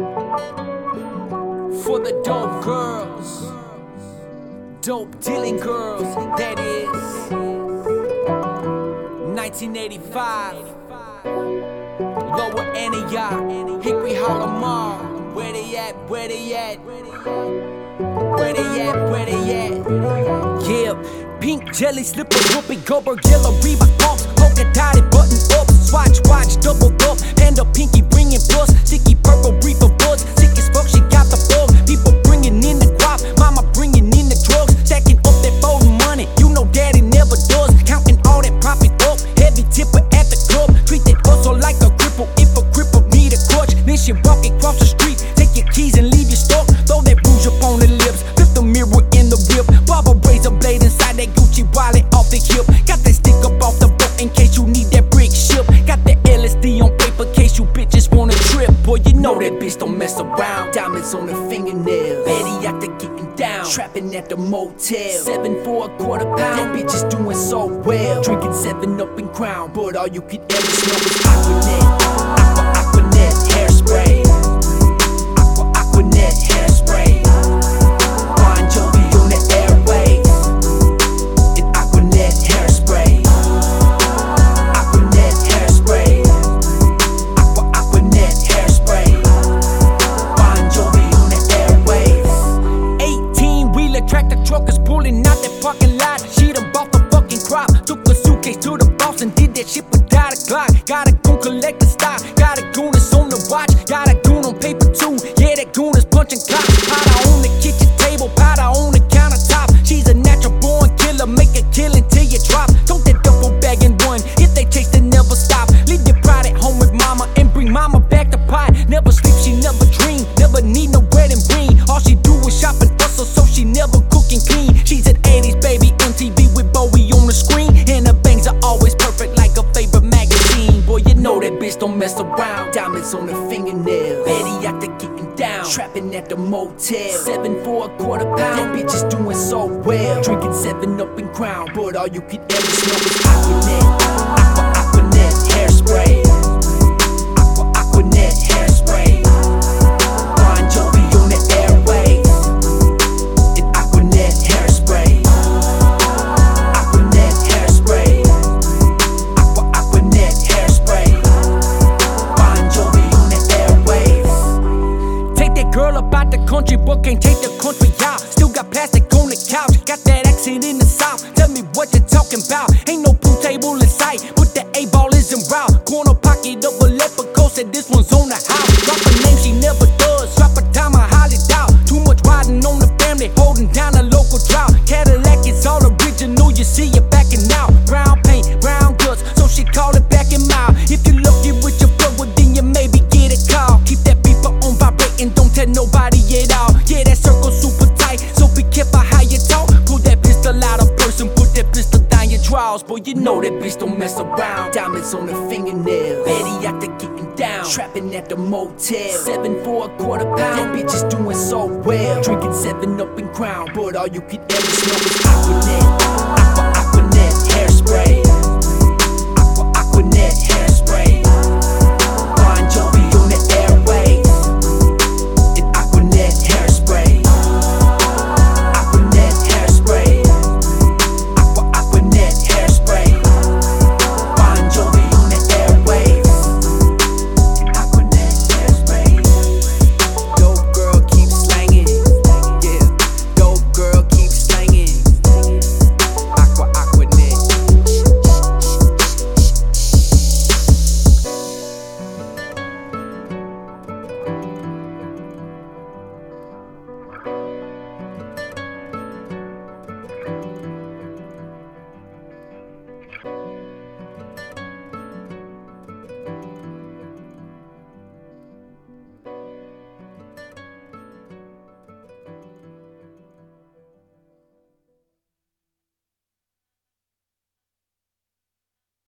For the dope girls, dope dealing girls, that is 1985. Lower Antioch, Hickory Hollow Mall. Where they at? Where they at? Where they at? Where they at? Yeah, pink jelly slipper, whoopee, Goldberg, yellow Reebok pumps, polka dotted button up, swatch, watch, double up, panda pinky bringing plus, sticky purple reaper buds, sick as fuck, she got the bug. People bringing in the guap, mama bringing in the drugs, stacking up that folding money. You know daddy never does, counting all that profit up, heavy tipper at the club, treat that hustle like a cripple. If a cripple need a crutch, then she walk across the street, take your keys and leave you stuck. Throw that rouge up on the lips, flip the mirror in the whip, barber razor blade inside that Gucci wallet off the hip. Got that stick up off the boat in case you need that brick ship. Got that LSD on paper case you bitches wanna trip. Boy, you know that bitch don't mess around. Diamonds on her fingernails, Betty out there getting down, trapping at the motel. 7 for a quarter pound, that bitch is doing so well. Drinking 7 Up and Crown, but all you could ever smell is Aquanet, Aquanet hairspray, Aquanet hairspray. Bon Jovi on the airwaves, and Aquanet hairspray, Aquanet hairspray, Aquanet hairspray. Bon Jovi on the airwaves. 18-wheeler tractor truckers pulling out that parking lot. She done bought the fucking crop, took a suitcase to the boss and did that shit without a clock. Got a goon collect the stock, got a goon that's on the watch, got a goon on paper too. Yeah, that goon is punching clocks. Powder on the kitchen table, powder on the countertop. She's a natural born killer, make a killing till you drop. Tote that duffel bag and run, if they chase they never stop. Leave your pride at home with mama and bring mama back to pot. Never sleep, she never dream, never need no wedding ring. All she do is shop and hustle, so she never cook and clean. She's an 80s baby, MTV with Bowie on the screen, and her bangs are always perfect like a favorite magazine. Boy, you know that bitch don't mess around. Diamonds on her fingernails, Betty out there getting down, trapping at the motel. 7 for a quarter pound, that bitch is doing so well. Drinking 7 Up and Crown, but all you could ever smell is Aquanet, Aquanet hairspray, Aquanet hairspray. Bon Jovi on the airwaves, and Aquanet hairspray, Aquanet hairspray, Aquanet hairspray. Bon Jovi on the airwaves. Take that girl up out the country, but can't take the country out. Still got plastic on the couch, got that accent in the south. Tell me what you're talking about. Ain't no pool table in sight, but the A-ball is en route. Corner pocket of a leopard coat, said this one's on the house. Drop a name she never does, drop a time I highly doubt. Too much riding on the family, holding down a local drought. Cadillac is all original, you see it backing out. Brown paint, brown guts, so she called it backing out. If you lucky with your plug, well then you maybe get a call. Keep that beeper on vibrating, don't tell nobody at all. Yeah, that circle super tight, so be careful how you talk. Pull that pistol out of person, put that pistol down your drawers. Boy, you know that bitch don't mess around. Diamonds on her fingernails, Betty out there getting down, trapping at the motel. 7 for a quarter pound, that bitch is doing so well. Drinking 7 Up and Crown, but all you could ever smell is Aquanet,